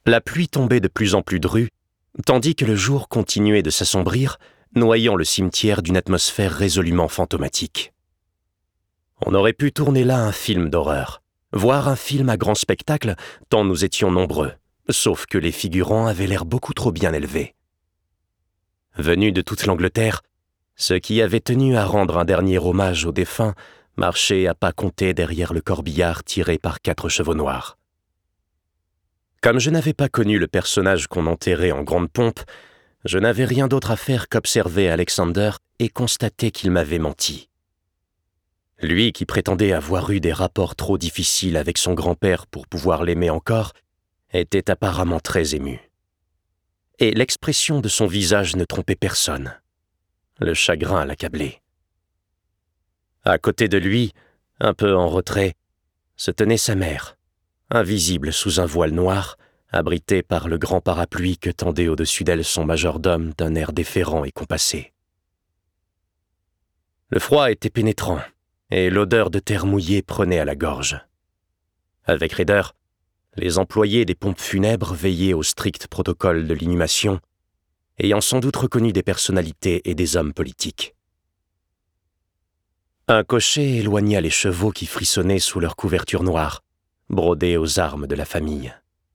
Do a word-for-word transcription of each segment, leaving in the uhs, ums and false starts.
La pluie tombait de plus en plus drue, tandis que le jour continuait de s'assombrir, noyant le cimetière d'une atmosphère résolument fantomatique. On aurait pu tourner là un film d'horreur, voire un film à grand spectacle, tant nous étions nombreux, sauf que les figurants avaient l'air beaucoup trop bien élevés. Venus de toute l'Angleterre, ceux qui avaient tenu à rendre un dernier hommage aux défunts marchaient à pas comptés derrière le corbillard tiré par quatre chevaux noirs. Comme je n'avais pas connu le personnage qu'on enterrait en grande pompe, je n'avais rien d'autre à faire qu'observer Alexander et constater qu'il m'avait menti. Lui qui prétendait avoir eu des rapports trop difficiles avec son grand-père pour pouvoir l'aimer encore, était apparemment très ému. Et l'expression de son visage ne trompait personne. Le chagrin l'accablait. À côté de lui, un peu en retrait, se tenait sa mère, invisible sous un voile noir, abritée par le grand parapluie que tendait au-dessus d'elle son majordome d'un air déférent et compassé. Le froid était pénétrant, et l'odeur de terre mouillée prenait à la gorge. Avec raideur, les employés des pompes funèbres veillaient au strict protocole de l'inhumation, ayant sans doute reconnu des personnalités et des hommes politiques. Un cocher éloigna les chevaux qui frissonnaient sous leur couverture noire, brodée aux armes de la famille.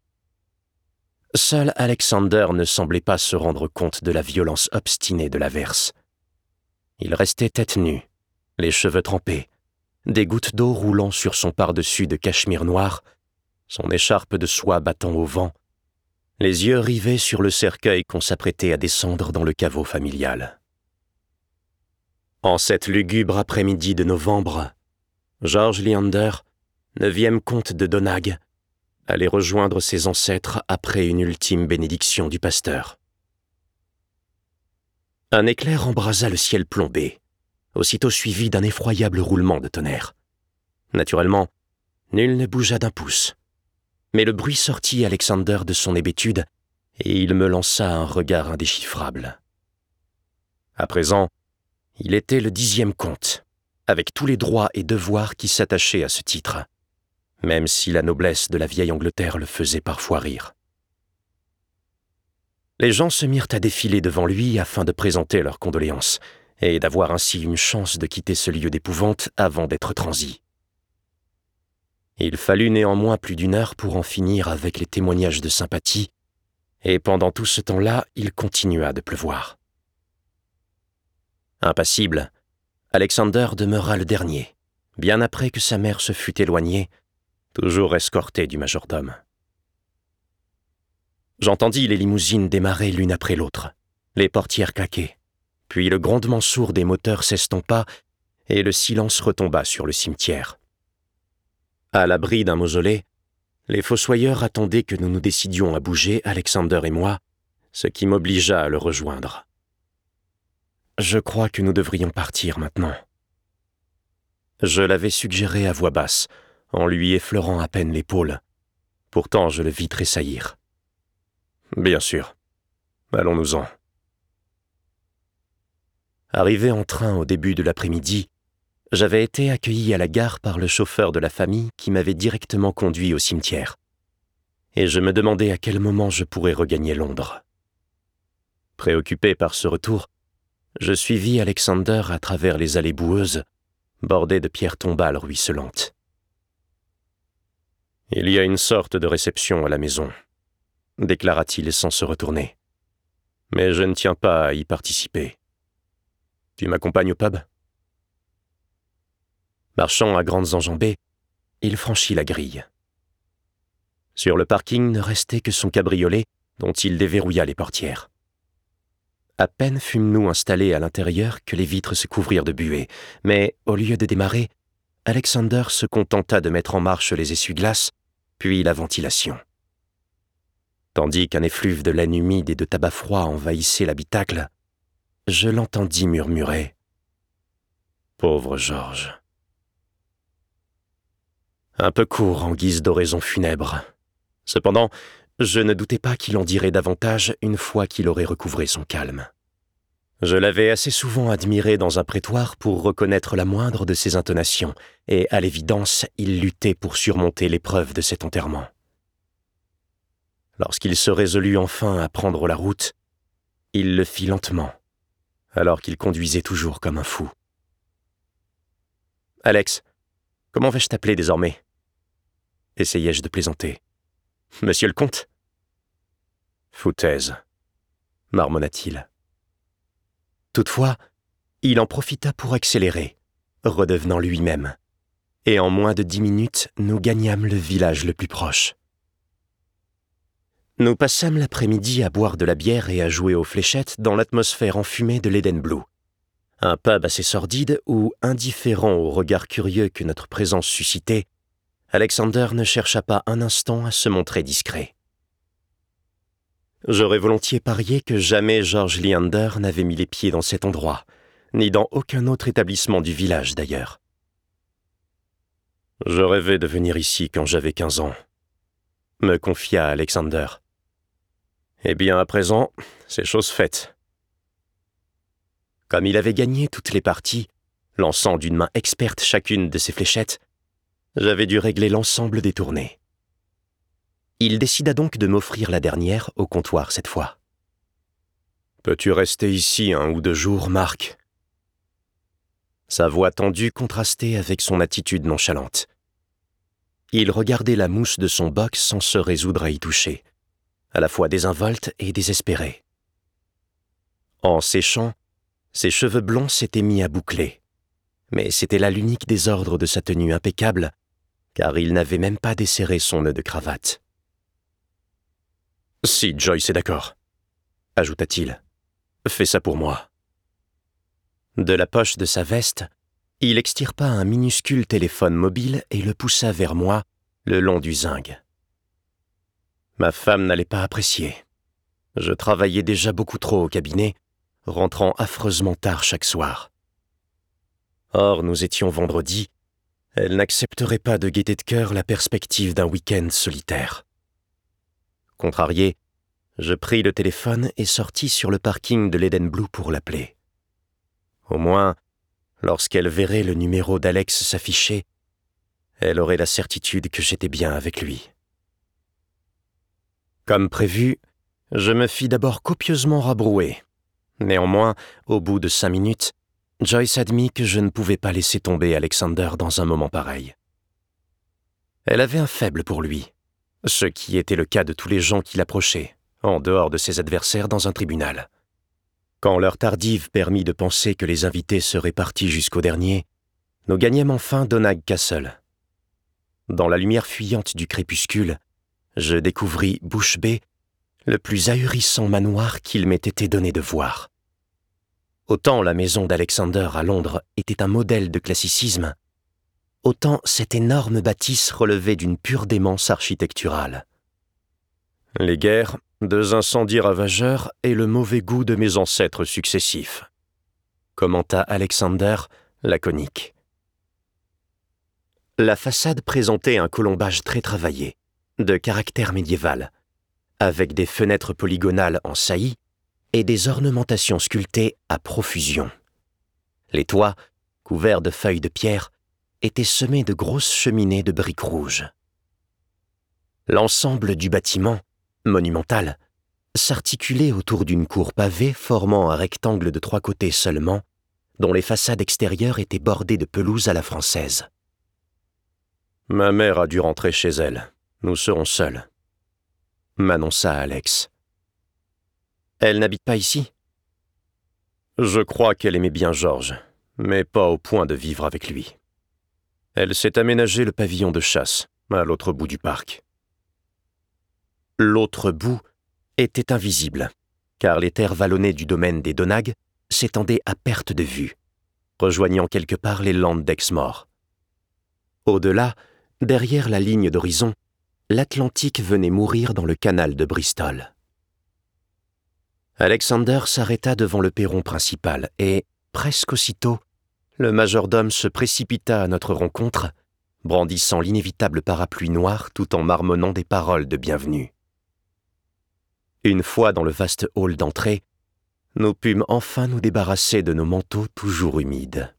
Seul Alexander ne semblait pas se rendre compte de la violence obstinée de l'averse. Il restait tête nue, les cheveux trempés, des gouttes d'eau roulant sur son pardessus de cachemire noir, son écharpe de soie battant au vent, les yeux rivés sur le cercueil qu'on s'apprêtait à descendre dans le caveau familial. En cette lugubre après-midi de novembre, George Leander, neuvième comte de Donag, allait rejoindre ses ancêtres après une ultime bénédiction du pasteur. Un éclair embrasa le ciel plombé, aussitôt suivi d'un effroyable roulement de tonnerre. Naturellement, nul ne bougea d'un pouce. Mais le bruit sortit Alexander de son hébétude, et il me lança un regard indéchiffrable. À présent, il était le dixième comte, avec tous les droits et devoirs qui s'attachaient à ce titre, même si la noblesse de la vieille Angleterre le faisait parfois rire. Les gens se mirent à défiler devant lui afin de présenter leurs condoléances, et d'avoir ainsi une chance de quitter ce lieu d'épouvante avant d'être transis. Il fallut néanmoins plus d'une heure pour en finir avec les témoignages de sympathie, et pendant tout ce temps-là, il continua de pleuvoir. Impassible, Alexander demeura le dernier, bien après que sa mère se fût éloignée, toujours escortée du majordome. J'entendis les limousines démarrer l'une après l'autre, les portières claquer, puis le grondement sourd des moteurs s'estompa et le silence retomba sur le cimetière. À l'abri d'un mausolée, les fossoyeurs attendaient que nous nous décidions à bouger, Alexander et moi, ce qui m'obligea à le rejoindre. Je crois que nous devrions partir maintenant. Je l'avais suggéré à voix basse, en lui effleurant à peine l'épaule. Pourtant, je le vis tressaillir. Bien sûr. Allons-nous-en. Arrivé en train au début de l'après-midi, j'avais été accueilli à la gare par le chauffeur de la famille qui m'avait directement conduit au cimetière. Et je me demandais à quel moment je pourrais regagner Londres. Préoccupé par ce retour, je suivis Alexander à travers les allées boueuses, bordées de pierres tombales ruisselantes. « Il y a une sorte de réception à la maison », déclara-t-il sans se retourner. « Mais je ne tiens pas à y participer. Tu m'accompagnes au pub ?» Marchant à grandes enjambées, il franchit la grille. Sur le parking ne restait que son cabriolet, dont il déverrouilla les portières. À peine fûmes-nous installés à l'intérieur que les vitres se couvrirent de buée, mais au lieu de démarrer, Alexander se contenta de mettre en marche les essuie-glaces, puis la ventilation. Tandis qu'un effluve de laine humide et de tabac froid envahissait l'habitacle, je l'entendis murmurer « Pauvre Georges !» Un peu court en guise d'oraison funèbre. Cependant, je ne doutais pas qu'il en dirait davantage une fois qu'il aurait recouvré son calme. Je l'avais assez souvent admiré dans un prétoire pour reconnaître la moindre de ses intonations, et à l'évidence, il luttait pour surmonter l'épreuve de cet enterrement. Lorsqu'il se résolut enfin à prendre la route, il le fit lentement, alors qu'il conduisait toujours comme un fou. « Alex, comment vais-je t'appeler désormais ?» essayai-je de plaisanter. « Monsieur le comte ?»« Foutaise, » marmonna-t-il. Toutefois, il en profita pour accélérer, redevenant lui-même, et en moins de dix minutes, nous gagnâmes le village le plus proche. Nous passâmes l'après-midi à boire de la bière et à jouer aux fléchettes dans l'atmosphère enfumée de l'Eden Blue, un pub assez sordide où, indifférent au regard curieux que notre présence suscitait, Alexander ne chercha pas un instant à se montrer discret. J'aurais volontiers parié que jamais George Leander n'avait mis les pieds dans cet endroit, ni dans aucun autre établissement du village d'ailleurs. « Je rêvais de venir ici quand j'avais quinze ans », me confia Alexander. « Eh bien, à présent, c'est chose faite. » Comme il avait gagné toutes les parties, lançant d'une main experte chacune de ses fléchettes, j'avais dû régler l'ensemble des tournées. Il décida donc de m'offrir la dernière au comptoir cette fois. « Peux-tu rester ici un ou deux jours, Marc ?» Sa voix tendue contrastait avec son attitude nonchalante. Il regardait la mousse de son boc sans se résoudre à y toucher, à la fois désinvolte et désespéré. En séchant, ses cheveux blonds s'étaient mis à boucler, mais c'était là l'unique désordre de sa tenue impeccable, car il n'avait même pas desserré son nœud de cravate. « Si Joyce est d'accord, » ajouta-t-il, « fais ça pour moi. » De la poche de sa veste, il extirpa un minuscule téléphone mobile et le poussa vers moi, le long du zinc. Ma femme n'allait pas apprécier. Je travaillais déjà beaucoup trop au cabinet, rentrant affreusement tard chaque soir. Or, nous étions vendredi, elle n'accepterait pas de gaieté de cœur la perspective d'un week-end solitaire. Contrarié, je pris le téléphone et sortis sur le parking de l'Eden Blue pour l'appeler. Au moins, lorsqu'elle verrait le numéro d'Alex s'afficher, elle aurait la certitude que j'étais bien avec lui. Comme prévu, je me fis d'abord copieusement rabrouer. Néanmoins, au bout de cinq minutes, Joyce admit que je ne pouvais pas laisser tomber Alexander dans un moment pareil. Elle avait un faible pour lui, ce qui était le cas de tous les gens qui l'approchaient, en dehors de ses adversaires dans un tribunal. Quand l'heure tardive permit de penser que les invités seraient partis jusqu'au dernier, nous gagnâmes enfin Donagh Castle. Dans la lumière fuyante du crépuscule, je découvris Bush Bay, le plus ahurissant manoir qu'il m'ait été donné de voir. Autant la maison d'Alexander à Londres était un modèle de classicisme, autant cette énorme bâtisse relevait d'une pure démence architecturale. Les guerres, deux incendies ravageurs et le mauvais goût de mes ancêtres successifs, commenta Alexander, laconique. La façade présentait un colombage très travaillé, de caractère médiéval, avec des fenêtres polygonales en saillie et des ornementations sculptées à profusion. Les toits, couverts de feuilles de pierre, étaient semés de grosses cheminées de briques rouges. L'ensemble du bâtiment, monumental, s'articulait autour d'une cour pavée formant un rectangle de trois côtés seulement, dont les façades extérieures étaient bordées de pelouse à la française. « Ma mère a dû rentrer chez elle. Nous serons seuls, » m'annonça Alex. « Elle n'habite pas ici ?»« Je crois qu'elle aimait bien George, mais pas au point de vivre avec lui. Elle s'est aménagé le pavillon de chasse, à l'autre bout du parc. » L'autre bout était invisible, car les terres vallonnées du domaine des Donagh s'étendaient à perte de vue, rejoignant quelque part les landes d'Exmoor. Au-delà, derrière la ligne d'horizon, l'Atlantique venait mourir dans le canal de Bristol. Alexander s'arrêta devant le perron principal et, presque aussitôt, le majordome se précipita à notre rencontre, brandissant l'inévitable parapluie noir tout en marmonnant des paroles de bienvenue. Une fois dans le vaste hall d'entrée, nous pûmes enfin nous débarrasser de nos manteaux toujours humides.